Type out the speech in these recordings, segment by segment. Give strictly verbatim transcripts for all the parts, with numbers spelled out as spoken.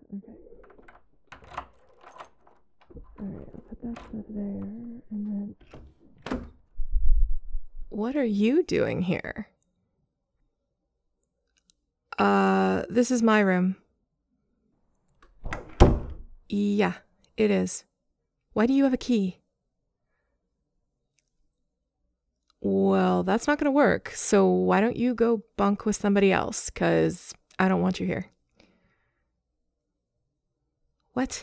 Okay. Alright, I'll put that stuff there, and then... What are you doing here? Uh, this is my room. Yeah, it is. Why do you have a key? Well, that's not gonna work, so why don't you go bunk with somebody else, because I don't want you here. What?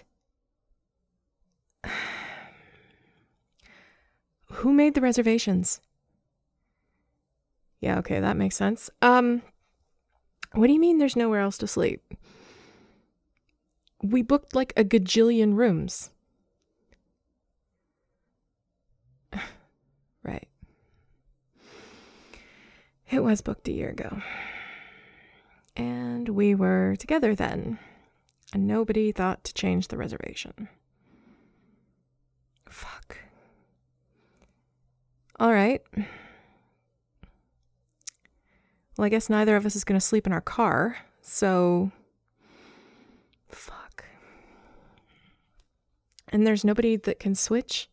Who made the reservations? Yeah, okay, that makes sense. Um, what do you mean there's nowhere else to sleep? We booked like a gajillion rooms. Right. It was booked a year ago. And we were together then. And nobody thought to change the reservation. Fuck. All right. Well, I guess neither of us is going to sleep in our car, so... Fuck. And there's nobody that can switch?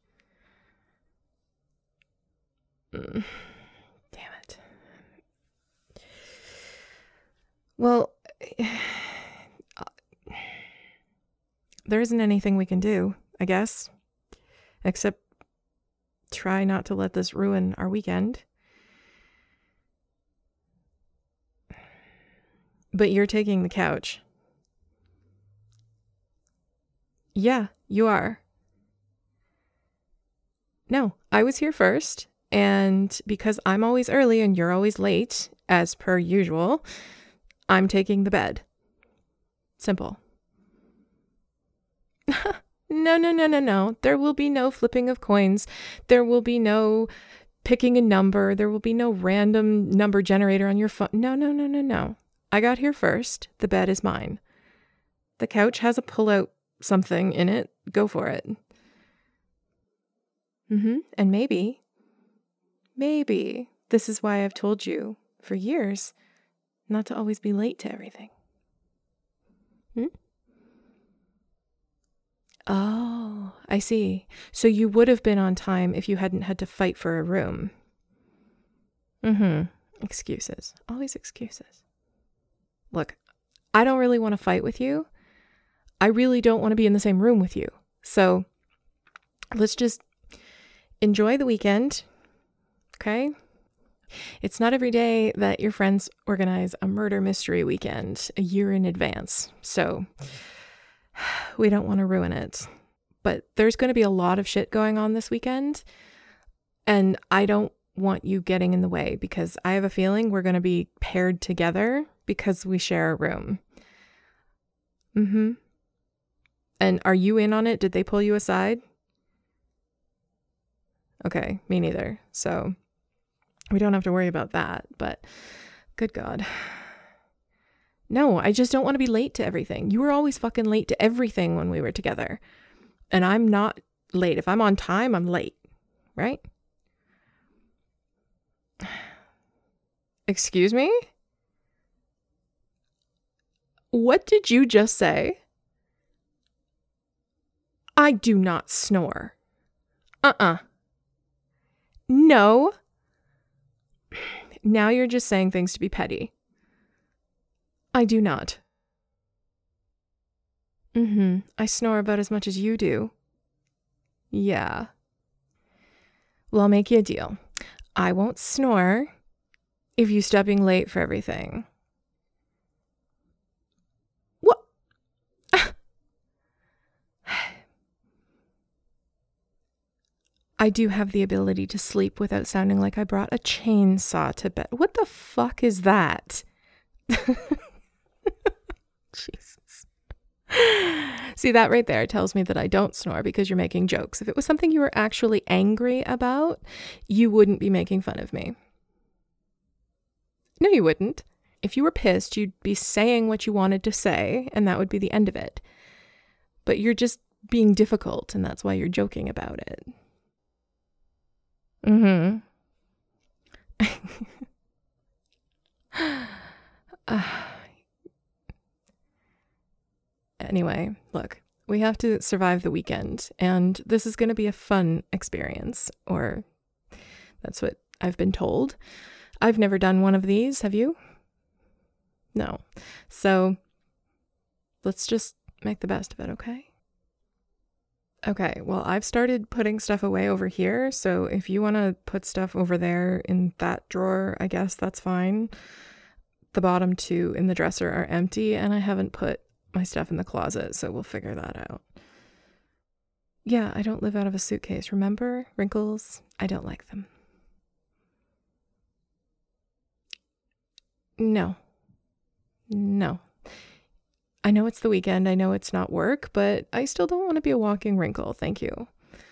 Mm. Damn it. Well, there isn't anything we can do, I guess. Except try not to let this ruin our weekend. But you're taking the couch. Yeah, you are. No, I was here first, and because I'm always early and you're always late, as per usual, I'm taking the bed. Simple. No, no, no, no, no. There will be no flipping of coins. There will be no picking a number. There will be no random number generator on your phone. No, no, no, no, no. I got here first. The bed is mine. The couch has a pull-out something in it. Go for it. Mm-hmm. And maybe, maybe this is why I've told you for years not to always be late to everything. Hmm? Oh, I see. So you would have been on time if you hadn't had to fight for a room. Mm-hmm. Excuses. Always excuses. Look, I don't really want to fight with you. I really don't want to be in the same room with you. So let's just enjoy the weekend, okay? It's not every day that your friends organize a murder mystery weekend a year in advance. So we don't want to ruin it. But there's going to be a lot of shit going on this weekend. And I don't want you getting in the way because I have a feeling we're going to be paired together because we share a room. Mm-hmm. And are you in on it? Did they pull you aside? Okay, me neither. So we don't have to worry about that, but good God. No, I just don't want to be late to everything. You were always fucking late to everything when we were together. And I'm not late. If I'm on time, I'm late, right? Excuse me? What did you just say? I do not snore. Uh-uh. No. Now you're just saying things to be petty. I do not. Mm-hmm. I snore about as much as you do. Yeah. Well, I'll make you a deal. I won't snore if you stop being late for everything. What? I do have the ability to sleep without sounding like I brought a chainsaw to bed. What the fuck is that? Jesus. See, that right there tells me that I don't snore because you're making jokes. If it was something you were actually angry about, you wouldn't be making fun of me. No, you wouldn't. If you were pissed, you'd be saying what you wanted to say, and that would be the end of it. But you're just being difficult, and that's why you're joking about it. Mm-hmm. uh, Anyway, look, we have to survive the weekend, and this is going to be a fun experience, or that's what I've been told. I've never done one of these, have you? No. So let's just make the best of it, okay? Okay, well, I've started putting stuff away over here, so if you want to put stuff over there in that drawer, I guess that's fine. The bottom two in the dresser are empty, and I haven't put my stuff in the closet, so we'll figure that out. Yeah, I don't live out of a suitcase, remember? Wrinkles, I don't like them. No. No. I know it's the weekend, I know it's not work, but I still don't want to be a walking wrinkle, thank you.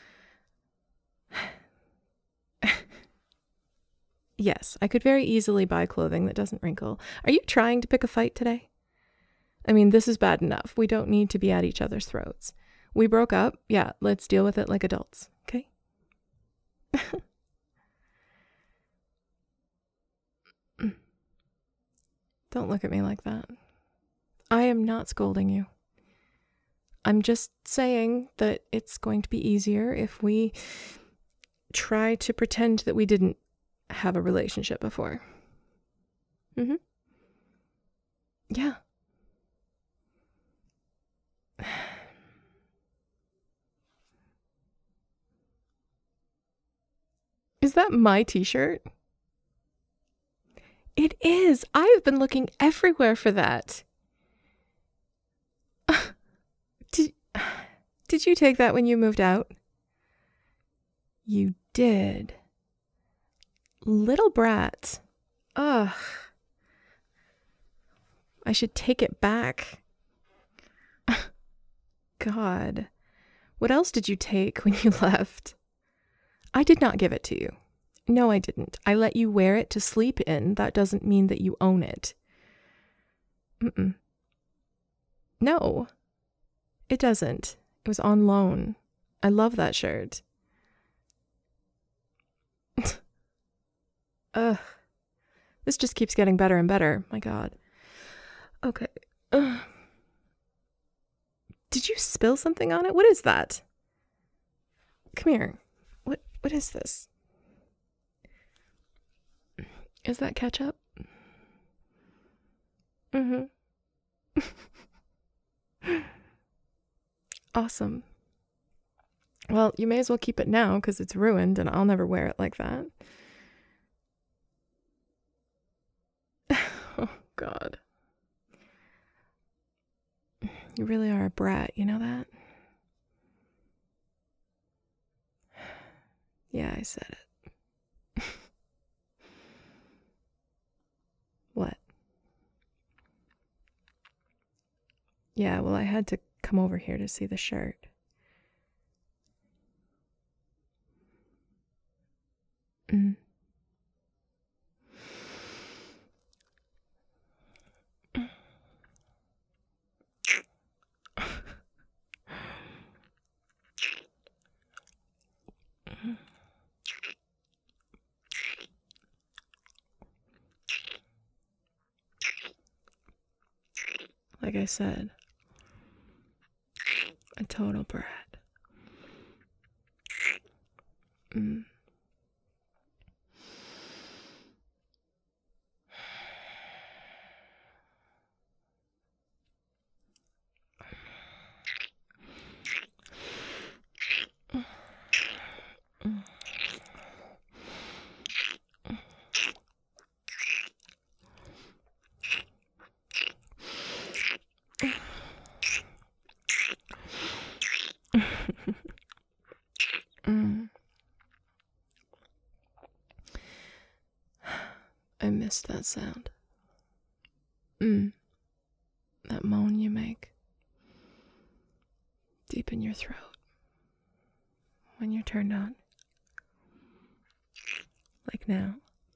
Yes, I could very easily buy clothing that doesn't wrinkle. Are you trying to pick a fight today? I mean, this is bad enough. We don't need to be at each other's throats. We broke up. Yeah, let's deal with it like adults, okay? Don't look at me like that. I am not scolding you. I'm just saying that it's going to be easier if we try to pretend that we didn't have a relationship before. Mm-hmm. Yeah. Is that my t-shirt? It is. I've been looking everywhere for that. Did, did you take that when you moved out? You did. Little brat. Ugh. I should take it back. God. What else did you take when you left? I did not give it to you. No, I didn't. I let you wear it to sleep in. That doesn't mean that you own it. Mm-mm. No. It doesn't. It was on loan. I love that shirt. Ugh. This just keeps getting better and better. My God. Okay. Ugh. Did you spill something on it? What is that? Come here. What? What is this? Is that ketchup? Mm-hmm. Awesome. Well, you may as well keep it now because it's ruined and I'll never wear it like that. Oh, God. You really are a brat, you know that? Yeah, I said it. What? Yeah, well, I had to come over here to see the shirt. Mm. Like I said, a total brat. Mm. Mm. I missed that sound. Mm. That moan you make. Deep in your throat. When you're turned on. Like now.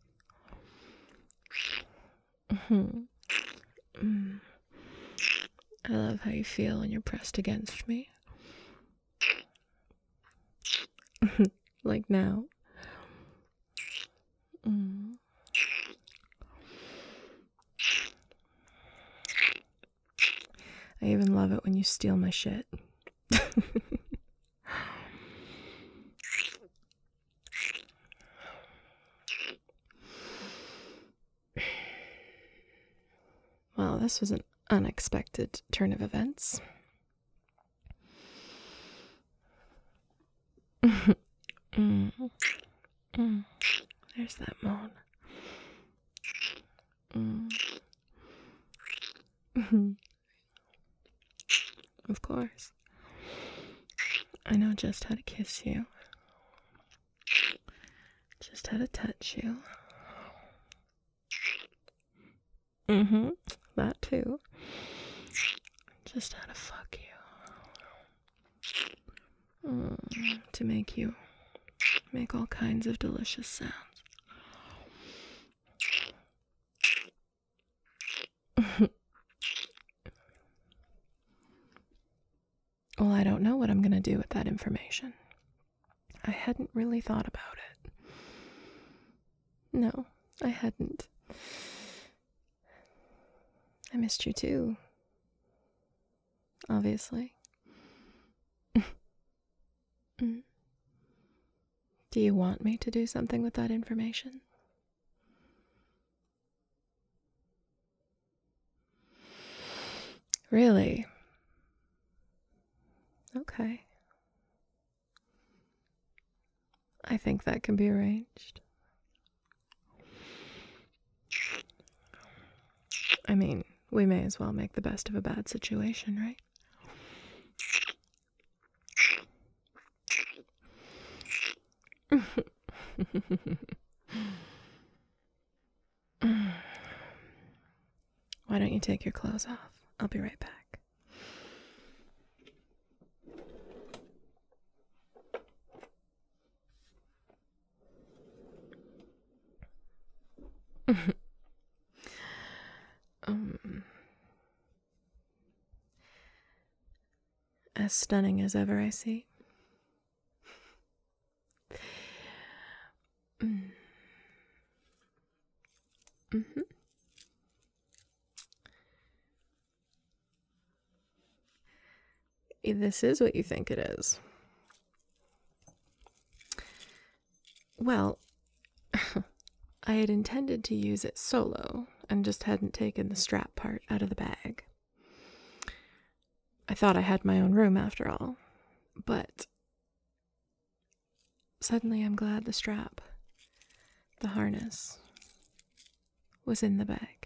Mm-hmm. Mm. I love how you feel when you're pressed against me. Like now. Mm. I even love it when you steal my shit. Well, this was an unexpected turn of events. mm. Mm. There's that moan. Mm. Of course. I know just how to kiss you. Just how to touch you. Mm-hmm. That too. Just how to fuck you. Mm, to make you make all kinds of delicious sounds. Well, I don't know what I'm going to do with that information. I hadn't really thought about it. No, I hadn't. I missed you too. Obviously. Mm. Do you want me to do something with that information? Really? Okay. I think that can be arranged. I mean, we may as well make the best of a bad situation, right? Why don't you take your clothes off? I'll be right back. um, as stunning as ever, I see. Mm. Mm-hmm. This is what you think it is. Well, I had intended to use it solo and just hadn't taken the strap part out of the bag. I thought I had my own room after all, but suddenly I'm glad the strap, the harness, was in the bag.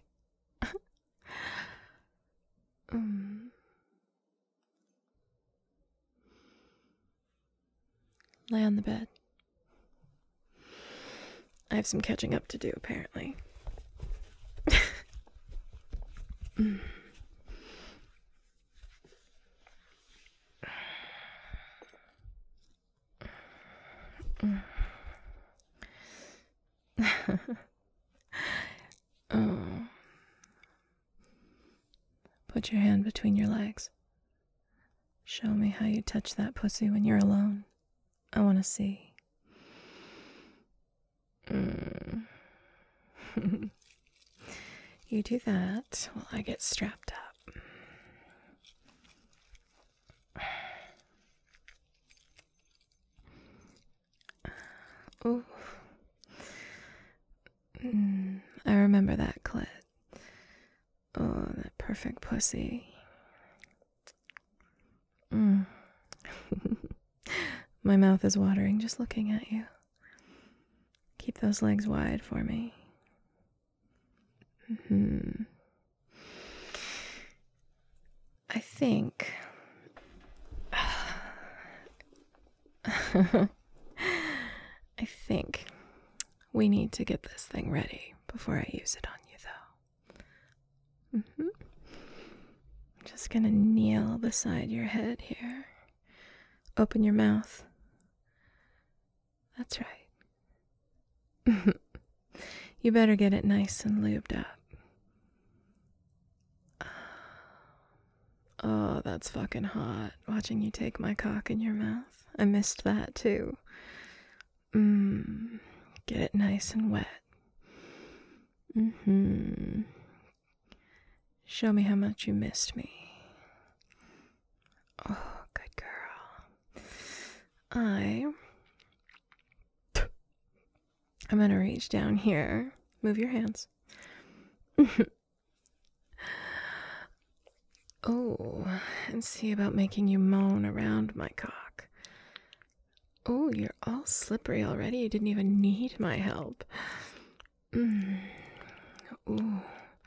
um. Lay on the bed. I have some catching up to do, apparently. mm. Mm. Oh. Put your hand between your legs. Show me how you touch that pussy when you're alone. I want to see. Mm. You do that while I get strapped up. Ooh. Mm, I remember that clit. Oh, that perfect pussy. Mm. My mouth is watering just looking at you. Keep those legs wide for me. Mm-hmm. I think... I think we need to get this thing ready before I use it on you, though. Mm-hmm. I'm just gonna kneel beside your head here. Open your mouth. That's right. You better get it nice and lubed up. Oh, that's fucking hot, watching you take my cock in your mouth. I missed that, too. Mmm. Get it nice and wet. Mm-hmm. Show me how much you missed me. I... I'm going to reach down here. Move your hands. Oh, and see about making you moan around my cock. Oh, you're all slippery already. You didn't even need my help. Mm. Ooh.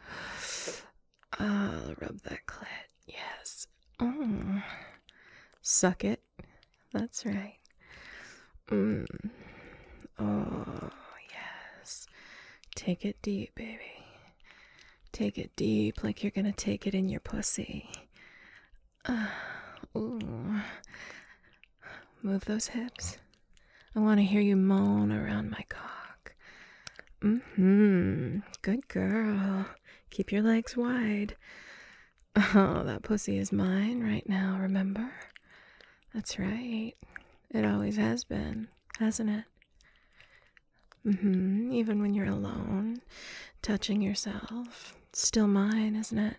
I'll rub that clit. Yes. Oh. Suck it. That's right. Mm. Oh, yes. Take it deep, baby. Take it deep like you're gonna take it in your pussy. Uh, ooh. Move those hips. I want to hear you moan around my cock. Mm-hmm. Good girl. Keep your legs wide. Oh, that pussy is mine right now, remember? That's right. It always has been, hasn't it? Mm-hmm. Even when you're alone, touching yourself. It's still mine, isn't it?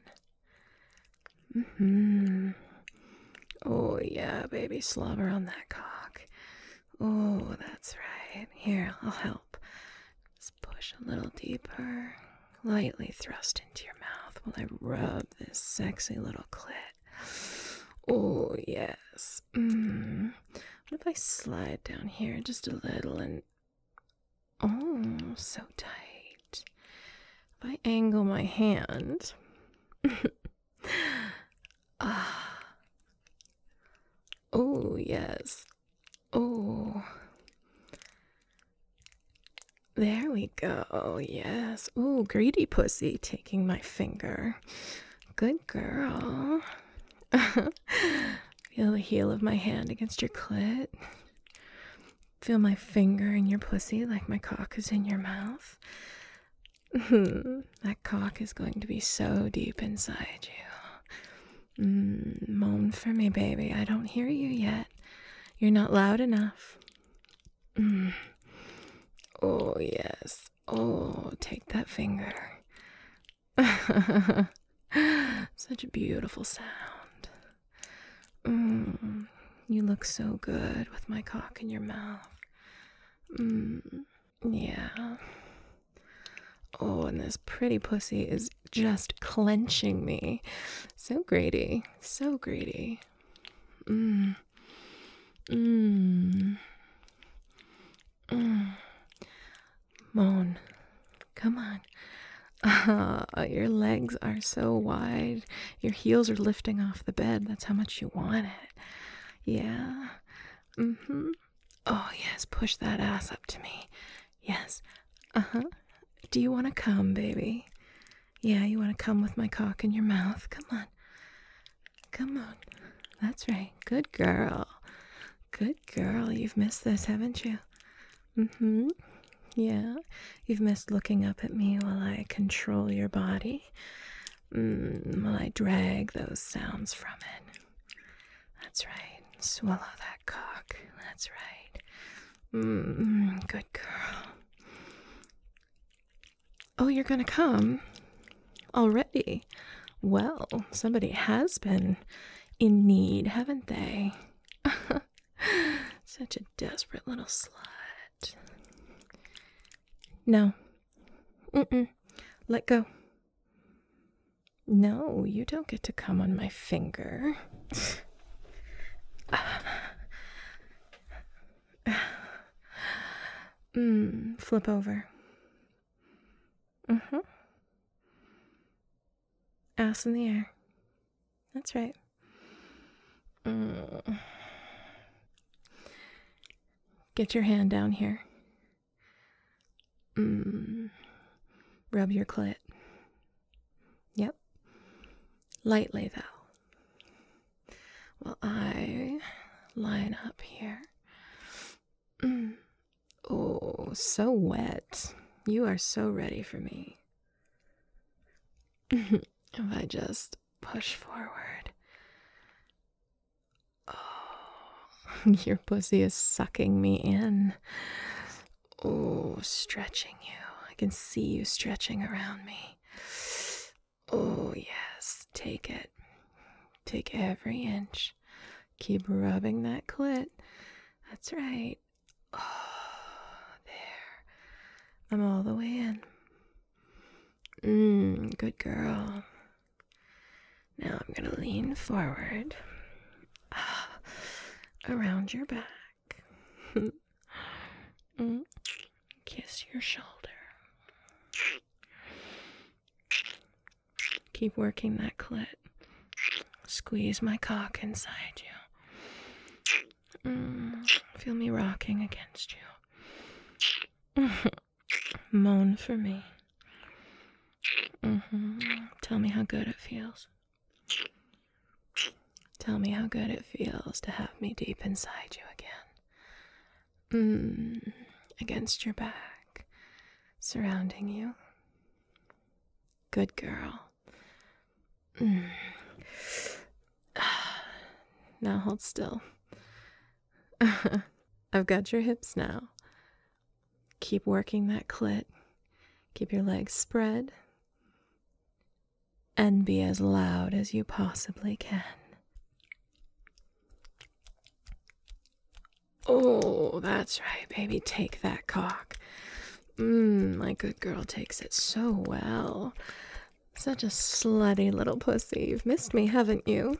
Mm-hmm. Oh, yeah, baby, slobber on that cock. Oh, that's right. Here, I'll help. Just push a little deeper. Lightly thrust into your mouth while I rub this sexy little clit. Oh, yes. Mm. What if I slide down here just a little and... Oh, so tight. If I angle my hand... Ah. Oh, yes. Oh. There we go. Yes. Oh, greedy pussy taking my finger. Good girl. Feel the heel of my hand against your clit. Feel my finger in your pussy like my cock is in your mouth. That cock is going to be so deep inside you. Mm, moan for me, baby. I don't hear you yet. You're not loud enough. Mm. Oh, yes. Oh, take that finger. Such a beautiful sound. Mm. You look so good with my cock in your mouth. Mm. Yeah. Oh, and this pretty pussy is just clenching me. So greedy. So greedy. Mmm. Mmm. Mmm. Moan. Come on. Ah, your legs are so wide. Your heels are lifting off the bed. That's how much you want it. Yeah. Mm-hmm. Oh, yes. Push that ass up to me. Yes. Uh-huh. Do you want to come, baby? Yeah, you want to come with my cock in your mouth? Come on. Come on. That's right. Good girl. Good girl. You've missed this, haven't you? Mm-hmm. Yeah. You've missed looking up at me while I control your body. Mm, while I drag those sounds from it. That's right. Swallow that cock. That's right. Mm, good girl. Oh, you're gonna come? Already? Well, somebody has been in need, haven't they? Such a desperate little slut. No. Mm-mm. Let go. No, you don't get to come on my finger. mm, flip over. Mm-hmm. Ass in the air. That's right. Mm. Get your hand down here. Mm. Rub your clit. Yep. Lightly, though. While I line up here. Mm. Oh, so wet. You are so ready for me. If I just push forward. Oh, your pussy is sucking me in. Oh, stretching you. I can see you stretching around me. Oh, yes. Take it. Take every inch. Keep rubbing that clit. That's right. Oh, there. I'm all the way in. Mmm, good girl. Now I'm gonna lean forward. Ah, around your back. mm. Kiss your shoulder. Keep working that clit. Squeeze my cock inside you. Mm, feel me rocking against you. Moan for me. Mm-hmm. Tell me how good it feels. Tell me how good it feels to have me deep inside you again. Mm, against your back. Surrounding you. Good girl. Mm. Now hold still. I've got your hips now. Keep working that clit. Keep your legs spread. And be as loud as you possibly can. Oh, that's right, baby. Take that cock. Mmm, my good girl takes it so well. Such a slutty little pussy. You've missed me, haven't you?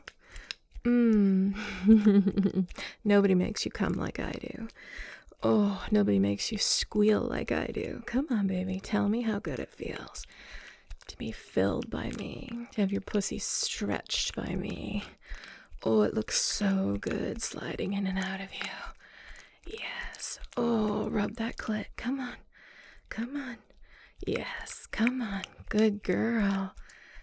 Mmm. Nobody makes you come like I do. Oh, nobody makes you squeal like I do. Come on, baby. Tell me how good it feels to be filled by me, to have your pussy stretched by me. Oh, it looks so good sliding in and out of you. Yes. Oh, rub that clit. Come on. Come on. Yes. Come on. Good girl.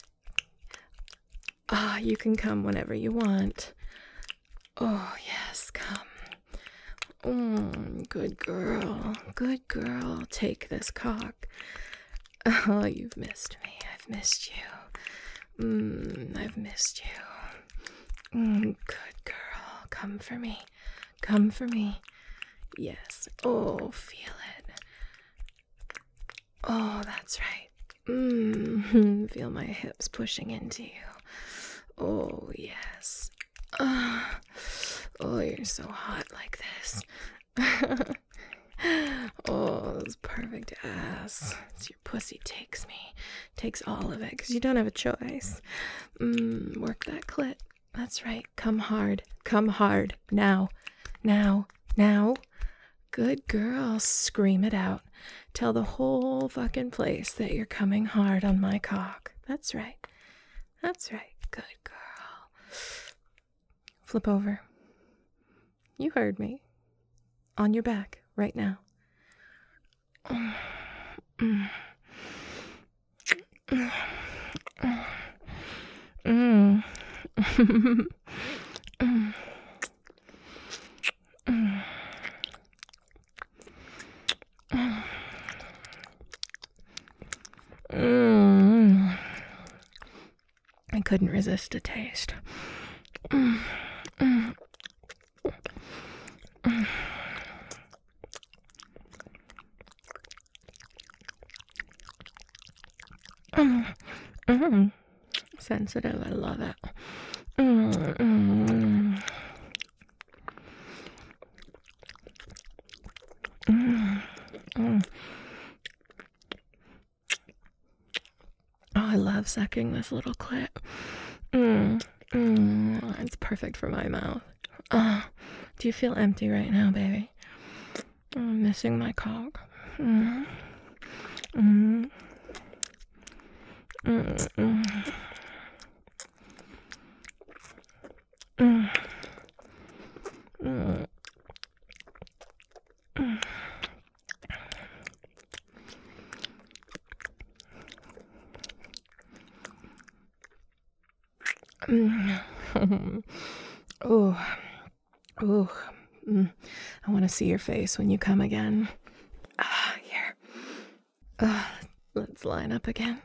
Ah, you can come whenever you want. Oh, yes. Come. Mm, good girl. Good girl. Take this cock. Oh, you've missed me. I've missed you. Mm, I've missed you. Mm, good girl. Come for me. Come for me. Yes. Oh, feel it. Oh, that's right. Mm, feel my hips pushing into you. Oh, yes. Oh, oh, you're so hot like this. Oh, this perfect ass. As your pussy takes me. Takes all of it, because you don't have a choice. Mm, work that clit. That's right. Come hard. Come hard. Now. Now. Now. Good girl. Scream it out. Tell the whole fucking place that you're coming hard on my cock. That's right. That's right. Good girl. Flip over. You heard me. On your back right now. Mm. Mm. Mm. Mm. Mm. Mm. I couldn't resist a taste. Mm. Mm. Mm. Mm. Mm. Sensitive, I love it. Mm. Mm. Mm. Mm. Oh, I love sucking this little clit. Mm. Mm. It's perfect for my mouth. Oh, do you feel empty right now, baby? I'm missing my cock. Mm. Mm. Mm. Mm. Mm. Mm. Mm. Mm. Oh, oh, mm. I want to see your face when you come again. Ah, here. Ah, let's line up again.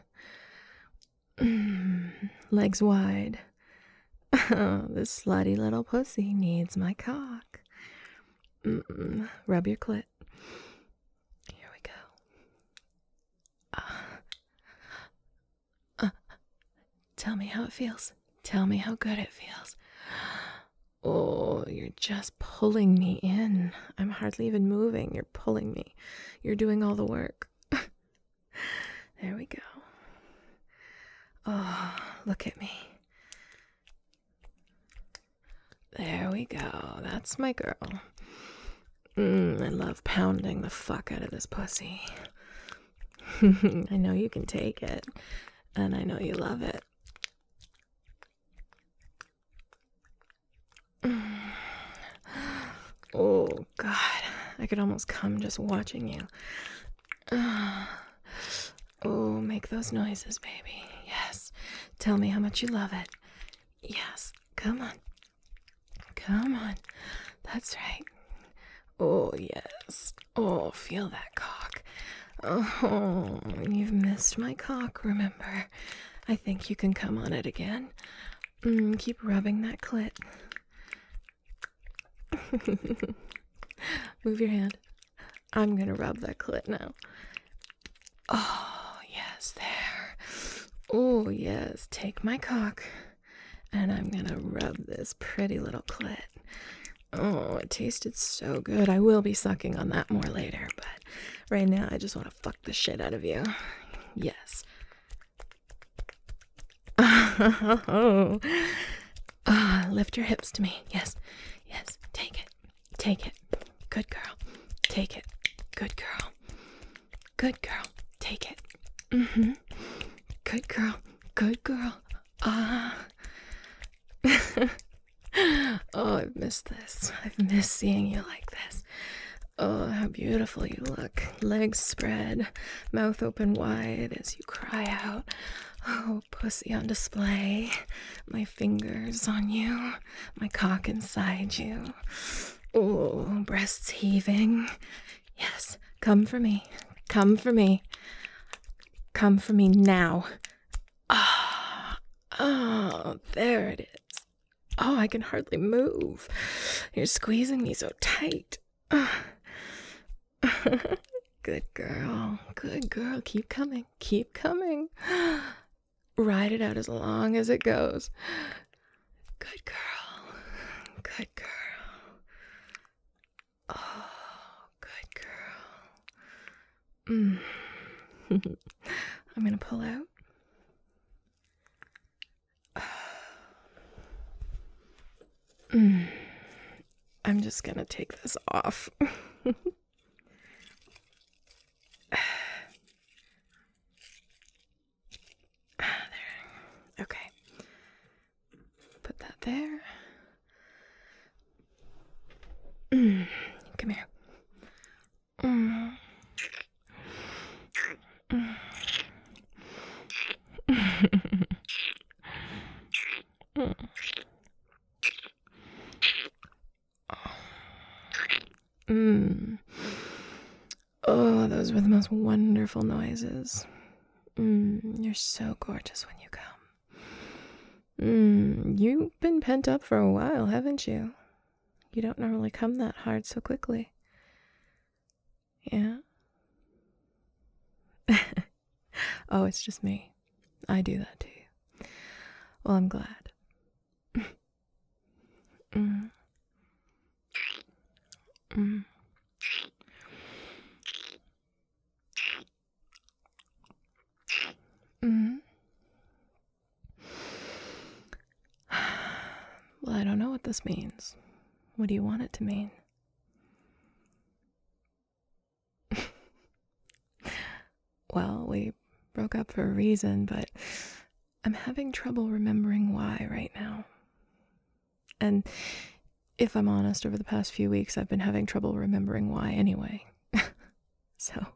Mm. Legs wide. This slutty little pussy needs my cock. Mm-mm. Rub your clit. Here we go. Ah. Uh. Tell me how it feels. Tell me how good it feels. Oh, you're just pulling me in. I'm hardly even moving. You're pulling me. You're doing all the work. There we go. Oh, look at me. There we go. That's my girl. Mm, I love pounding the fuck out of this pussy. I know you can take it, and I know you love it. Oh, God. I could almost come just watching you. Oh, make those noises, baby. Yes. Tell me how much you love it. Yes. Come on. Come on. That's right. Oh, yes. Oh, feel that cock. Oh, you've missed my cock, remember? I think you can come on it again. Mm, keep rubbing that clit. Move your hand. I'm gonna rub that clit now. Oh, yes, there. Oh, yes, take my cock. And I'm gonna rub this pretty little clit. Oh, it tasted so good. I will be sucking on that more later, but right now I just want to fuck the shit out of you. Yes. Oh. Ah, lift your hips to me. Yes. Yes. Take it. Take it. Good girl. Take it. Good girl. Good girl. Take it. Mm-hmm. Good girl. Good girl. Ah. Oh, I've missed this. I've missed seeing you like this. Oh, how beautiful you look. Legs spread, mouth open wide as you cry out. Oh, pussy on display. My fingers on you. My cock inside you. Oh, breasts heaving. Yes, come for me. Come for me. Come for me now. Ah, oh, oh, there it is. Oh, I can hardly move. You're squeezing me so tight. Good girl. Good girl. Keep coming. Keep coming. Ride it out as long as it goes. Good girl. Good girl. Oh, good girl. Mm. I'm going to pull out. Mm. I'm just gonna take this off. There. Okay. Put that there. Mm. Come here. Mm. Mm. Mm. Mm. Oh, those were the most wonderful noises. Mm, you're so gorgeous when you come. Mm, you've been pent up for a while, haven't you? You don't normally come that hard so quickly. Yeah? Oh, it's just me. I do that to you. Well, I'm glad. Mm. Mm. Mm. Well, I don't know what this means. What do you want it to mean? Well, we broke up for a reason, but I'm having trouble remembering why right now. And if I'm honest, over the past few weeks, I've been having trouble remembering why anyway. So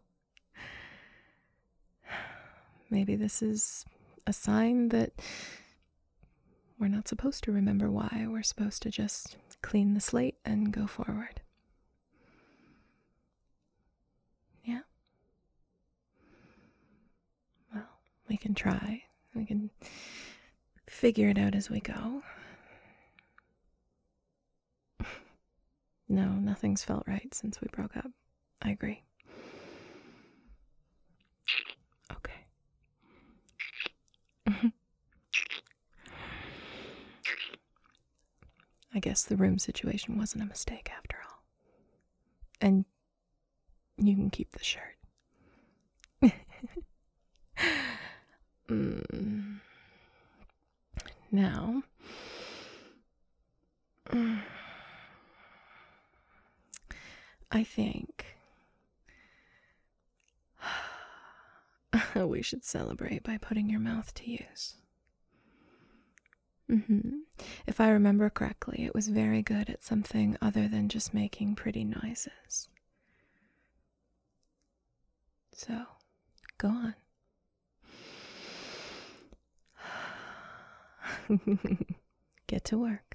maybe this is a sign that we're not supposed to remember why. We're supposed to just clean the slate and go forward. Yeah? Well, we can try. We can figure it out as we go. No, nothing's felt right since we broke up. I agree. Okay. I guess the room situation wasn't a mistake after all. And you can keep the shirt. mm. Now, I think we should celebrate by putting your mouth to use. Mm-hmm. If I remember correctly, it was very good at something other than just making pretty noises. So, go on. Get to work.